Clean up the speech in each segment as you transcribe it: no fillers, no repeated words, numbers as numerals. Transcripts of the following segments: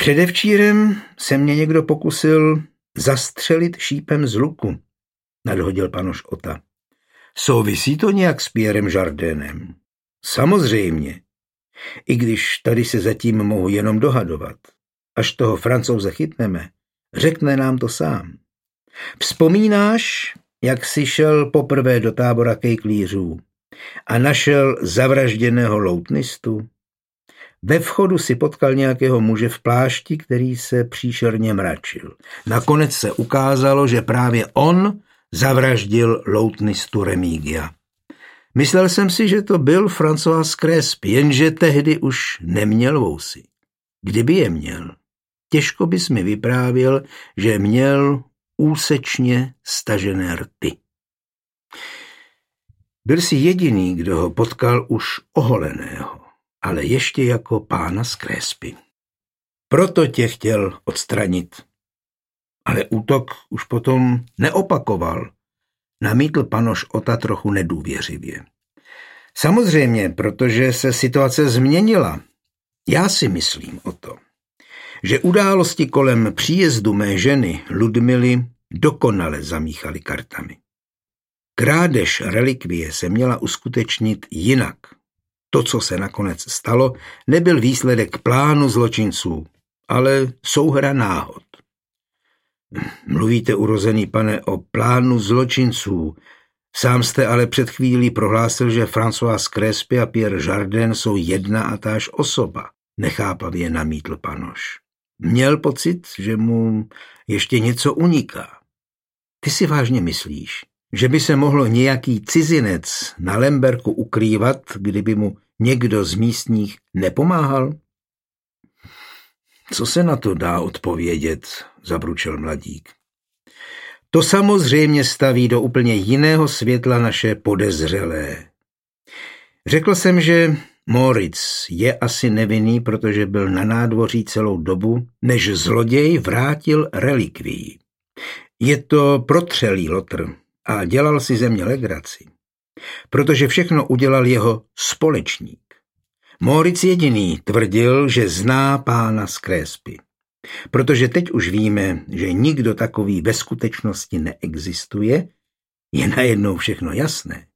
Předevčírem se mě někdo pokusil zastřelit šípem z luku, nadhodil panoš Ota. Souvisí to nějak s Pierrem Jardinem? Samozřejmě, i když tady se zatím mohu jenom dohadovat. Až toho Francouze chytneme, řekne nám to sám. Vzpomínáš, jak jsi šel poprvé do tábora kejklířů a našel zavražděného loutnistu? Ve vchodu si potkal nějakého muže v plášti, který se příšerně mračil. Nakonec se ukázalo, že právě on zavraždil loutnistu Remigia. Myslel jsem si, že to byl François Crespy, jenže tehdy už neměl vousy. Kdyby je měl, těžko bys mi vyprávěl, že měl úsečně stažené rty. Byl jsi jediný, kdo ho potkal už oholeného, ale ještě jako pána z Crespy. Proto tě chtěl odstranit. Ale útok už potom neopakoval, namítl panoš Ota trochu nedůvěřivě. Samozřejmě, protože se situace změnila. Já si myslím o to, že události kolem příjezdu mé ženy Ludmily dokonale zamíchaly kartami. Krádež relikvie se měla uskutečnit jinak. To, co se nakonec stalo, nebyl výsledek plánu zločinců, ale souhra náhod. Mluvíte, urozený pane, o plánu zločinců. Sám jste ale před chvílí prohlásil, že François Crespy a Pierre Jardin jsou jedna a táž osoba, nechápavě namítl panoš. Měl pocit, že mu ještě něco uniká. Ty si vážně myslíš, že by se mohlo nějaký cizinec na Lemberku ukrývat, kdyby mu někdo z místních nepomáhal? Co se na to dá odpovědět, zabručel mladík. To samozřejmě staví do úplně jiného světla naše podezřelé. Řekl jsem, že Moritz je asi nevinný, protože byl na nádvoří celou dobu, než zloděj vrátil relikvii. Je to protřelý lotr a dělal si ze mě legraci, protože všechno udělal jeho společník. Moritz jediný tvrdil, že zná pána z Crespy, protože teď už víme, že nikdo takový ve skutečnosti neexistuje, je najednou všechno jasné.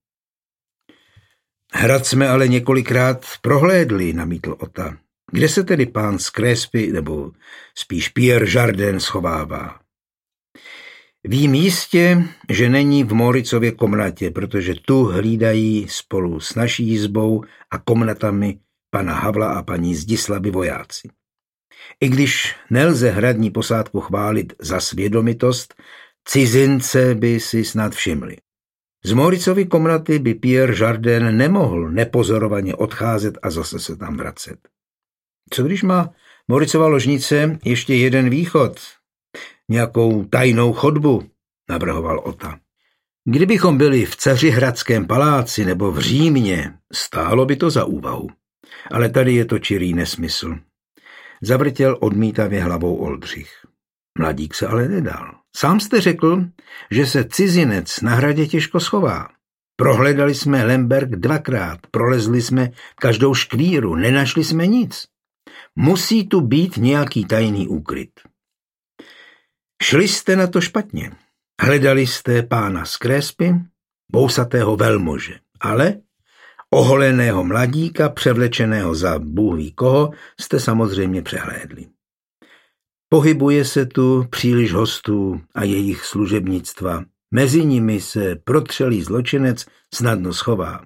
Hrad jsme ale několikrát prohlédli, namítl Ota. Kde se tedy pán z Crespy, nebo spíš Pierre Jardin schovává? Vím jistě, že není v Moritzově komnatě, protože tu hlídají spolu s naší jizbou a komnatami pana Havla a paní Zdislavy vojáci. I když nelze hradní posádku chválit za svědomitost, cizince by si snad všimli. Z Moritzovy komnaty by Pierre Jardin nemohl nepozorovaně odcházet a zase se tam vracet. Co když má Moritzova ložnice ještě jeden východ, nějakou tajnou chodbu, navrhoval Ota. Kdybychom byli v Cařihradském paláci nebo v Římě, stálo by to za úvahu. Ale tady je to čirý nesmysl. Zavrtěl odmítavě hlavou Oldřich. Mladík se ale nedal. Sám jste řekl, že se cizinec na hradě těžko schová. Prohledali jsme Lemberg 2krát, prolezli jsme každou škvíru, nenašli jsme nic. Musí tu být nějaký tajný úkryt. Šli jste na to špatně. Hledali jste pána z Crespy, bousatého velmože, ale oholeného mladíka, převlečeného za bůh ví koho, jste samozřejmě přehlédli. Pohybuje se tu příliš hostů a jejich služebnictva. Mezi nimi se protřelý zločinec snadno schová.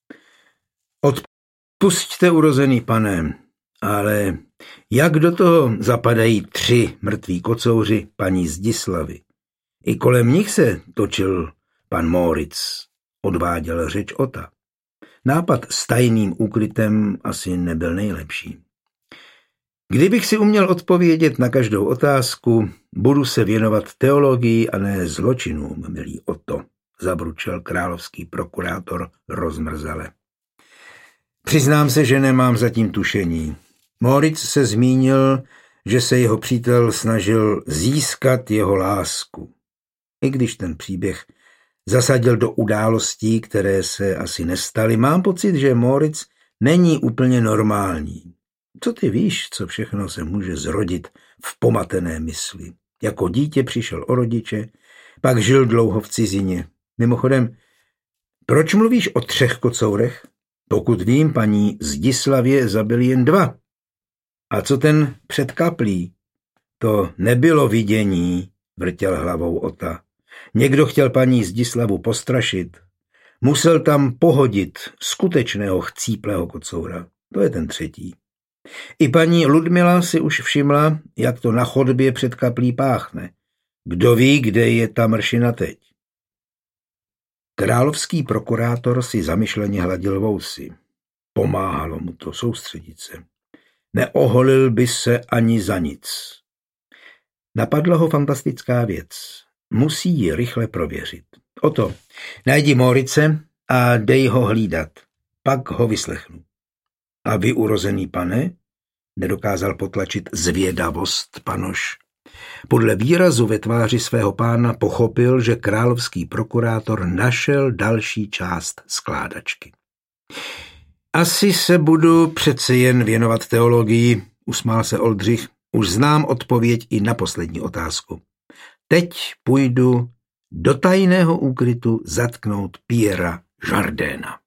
Odpusťte, urozený pane, ale jak do toho zapadají 3 mrtví kocouři paní Zdislavy? I kolem nich se točil pan Moritz, odváděl řeč Ota. Nápad s tajným úkrytem asi nebyl nejlepší. Kdybych si uměl odpovědět na každou otázku, budu se věnovat teologii a ne zločinům, milý Oto, zabručel královský prokurátor rozmrzele. Přiznám se, že nemám zatím tušení. Moritz se zmínil, že se jeho přítel snažil získat jeho lásku. I když ten příběh zasadil do událostí, které se asi nestaly, mám pocit, že Moritz není úplně normální. Co ty víš, co všechno se může zrodit v pomatené mysli? Jako dítě přišel o rodiče, pak žil dlouho v cizině. Mimochodem, proč mluvíš o 3 kocourech? Pokud vím, paní Zdislavě zabili jen 2. A co ten před kaplí? To nebylo vidění, vrtěl hlavou Ota. Někdo chtěl paní Zdislavu postrašit. Musel tam pohodit skutečného chcíplého kocoura. To je ten 3. I paní Ludmila si už všimla, jak to na chodbě před kaplí páchne. Kdo ví, kde je ta mršina teď? Královský prokurátor si zamyšleně hladil vousy. Pomáhalo mu to soustředit se. Neoholil by se ani za nic. Napadla ho fantastická věc. Musí ji rychle prověřit. Oto, najdi Morice a dej ho hlídat. Pak ho vyslechnu. A vy, urozený pane? Nedokázal potlačit zvědavost panoš. Podle výrazu ve tváři svého pána pochopil, že královský prokurátor našel další část skládačky. Asi se budu přece jen věnovat teologii, usmál se Oldřich. Už znám odpověď i na poslední otázku. Teď půjdu do tajného úkrytu zatknout Pierra Jardina.